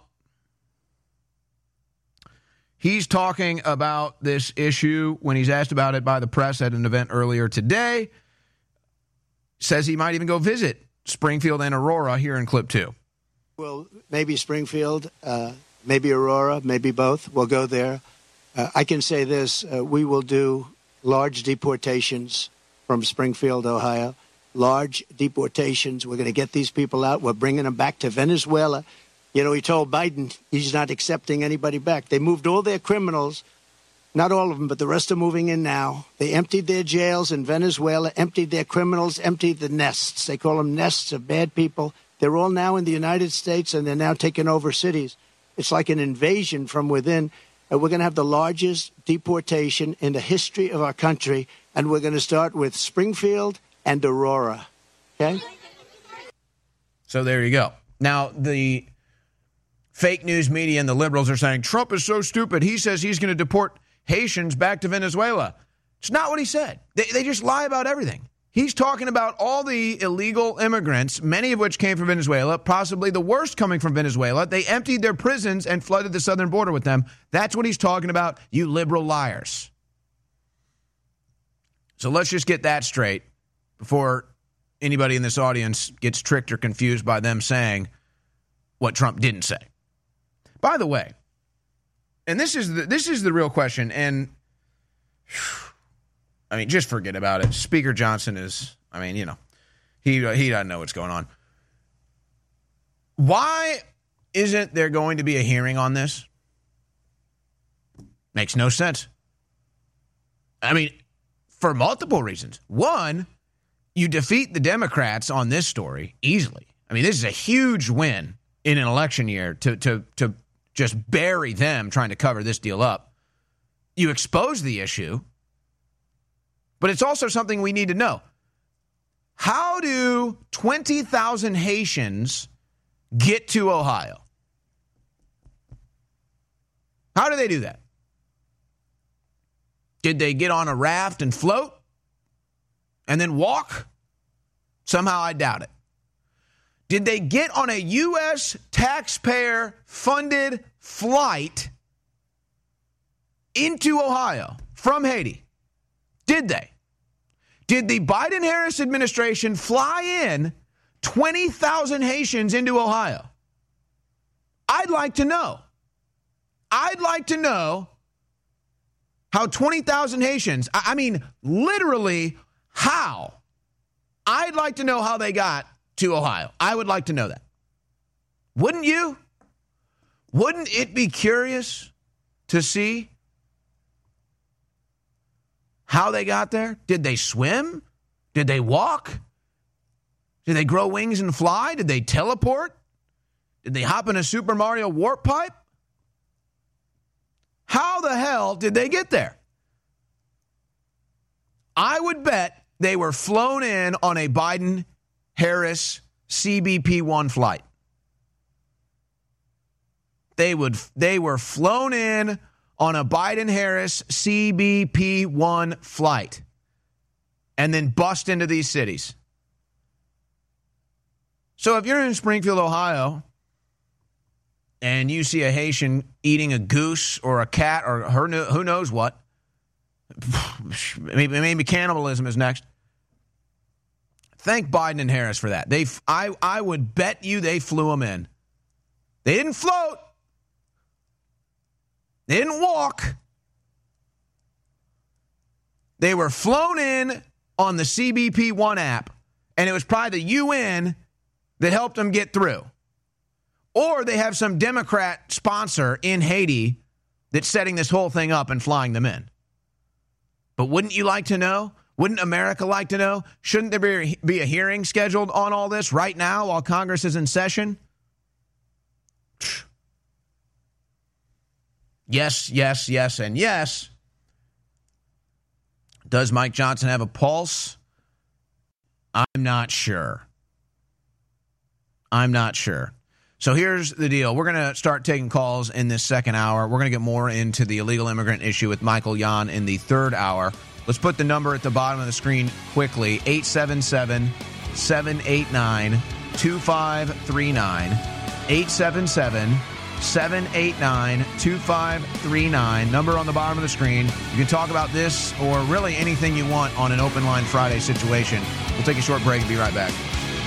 He's talking about this issue when he's asked about it by the press at an event earlier today. Says he might even go visit Springfield and Aurora here in clip 2. Well, maybe Springfield, maybe Aurora, maybe both. We'll go there. I can say this. We will do large deportations from Springfield, Ohio. Large deportations. We're going to get these people out. We're bringing them back to Venezuela. You know, he told Biden he's not accepting anybody back. They moved all their criminals, not all of them, but the rest are moving in now. They emptied their jails in Venezuela, emptied their criminals, emptied the nests. They call them nests of bad people. They're all now in the United States, and they're now taking over cities. It's like an invasion from within. And we're going to have the largest deportation in the history of our country, and we're going to start with Springfield and Aurora. Okay? So there you go. Now, the fake news media and the liberals are saying, Trump is so stupid. He says he's going to deport Haitians back to Venezuela. It's not what he said. They just lie about everything. He's talking about all the illegal immigrants, many of which came from Venezuela, possibly the worst coming from Venezuela. They emptied their prisons and flooded the southern border with them. That's what he's talking about, you liberal liars. So let's just get that straight before anybody in this audience gets tricked or confused by them saying what Trump didn't say. By the way, and this is the real question, and I mean, just forget about it. Speaker Johnson is, I mean, you know, he doesn't know what's going on. Why isn't there going to be a hearing on this? Makes no sense. I mean, for multiple reasons. One, you defeat the Democrats on this story easily. I mean, this is a huge win in an election year to just bury them trying to cover this deal up. You expose the issue, but it's also something we need to know. How do 20,000 Haitians get to Ohio? How do they do that? Did they get on a raft and float and then walk? Somehow I doubt it. Did they get on a U.S. taxpayer-funded flight into Ohio from Haiti? Did they? Did the Biden-Harris administration fly in 20,000 Haitians into Ohio? I'd like to know. I'd like to know how 20,000 Haitians, I mean, literally how. I'd like to know how they got to Ohio. I would like to know that. Wouldn't you? Wouldn't it be curious to see how they got there? Did they swim? Did they walk? Did they grow wings and fly? Did they teleport? Did they hop in a Super Mario warp pipe? How the hell did they get there? I would bet they were flown in on a Biden-Harris CBP-1 flight. They were flown in on a Biden-Harris CBP-1 flight and then bust into these cities. So if you're in Springfield, Ohio, and you see a Haitian eating a goose or a cat or who knows what, maybe cannibalism is next. Thank Biden and Harris for that. I would bet you they flew them in. They didn't float. They didn't walk. They were flown in on the CBP-1 app, and it was probably the UN that helped them get through. Or they have some Democrat sponsor in Haiti that's setting this whole thing up and flying them in. But wouldn't you like to know? Wouldn't America like to know? Shouldn't there be a hearing scheduled on all this right now while Congress is in session? Yes, yes, yes, and yes. Does Mike Johnson have a pulse? I'm not sure. So here's the deal. We're going to start taking calls in this second hour. We're going to get more into the illegal immigrant issue with Michael Yon in the third hour. Let's put the number at the bottom of the screen quickly. 877-789-2539. 877-789-2539. Number on the bottom of the screen. You can talk about this or really anything you want on an Open Line Friday situation. We'll take a short break and be right back.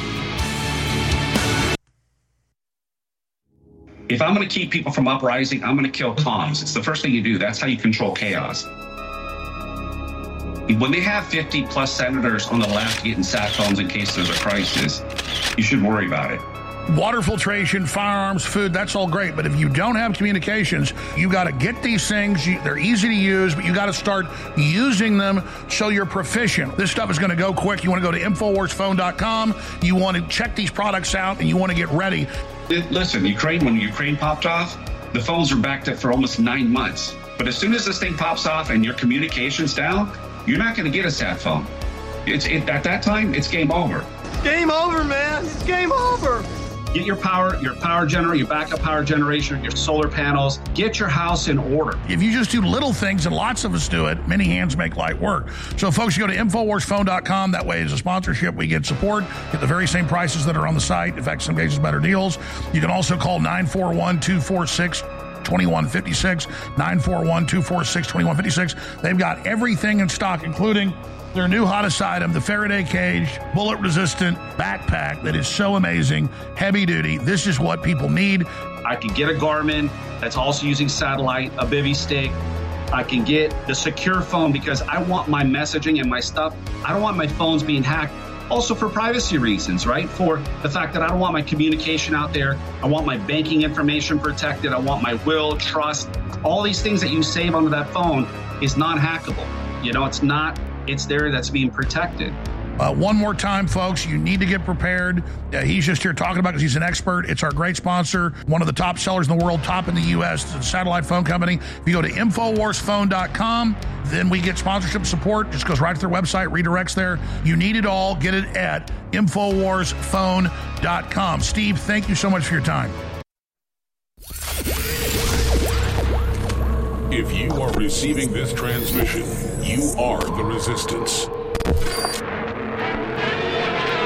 If I'm going to keep people from uprising, I'm going to kill comms. It's the first thing you do. That's how you control chaos. When they have 50-plus senators on the left getting sat phones in case there's a crisis, you should worry about it. Water filtration, firearms, food, that's all great. But if you don't have communications, you got to get these things. They're easy to use, but you got to start using them so you're proficient. This stuff is going to go quick. You want to go to InfoWarsPhone.com. You want to check these products out, and you want to get ready. Listen, when Ukraine popped off, the phones were backed up for almost 9 months. But as soon as this thing pops off and your communication's down, you're not going to get a sat phone. At that time, it's game over. Game over, man. It's game over. Get your power generator, your backup power generation, your solar panels. Get your house in order. If you just do little things, and lots of us do it, many hands make light work. So, folks, you go to InfoWarsPhone.com. That way, as a sponsorship, we get support, get the very same prices that are on the site. In fact, some cases, better deals. You can also call 941-246-2156, 941-246-2156. They've got everything in stock, including their new hottest item, the Faraday cage, bullet-resistant backpack that is so amazing, heavy duty. This is what people need. I can get a Garmin that's also using satellite, a Bivy stick. I can get the secure phone because I want my messaging and my stuff. I don't want my phones being hacked. Also for privacy reasons, right? For the fact that I don't want my communication out there. I want my banking information protected. I want my will, trust. All these things that you save onto that phone is not hackable. It's there, that's being protected. One more time, folks, you need to get prepared. He's just here talking about it because he's an expert. It's our great sponsor, one of the top sellers in the world, top in the U.S. It's a satellite phone company. If you go to InfoWarsPhone.com, then we get sponsorship support. Just goes right to their website, redirects there. You need it all. Get it at InfoWarsPhone.com. Steve, thank you so much for your time. If you are receiving this transmission, you are the resistance.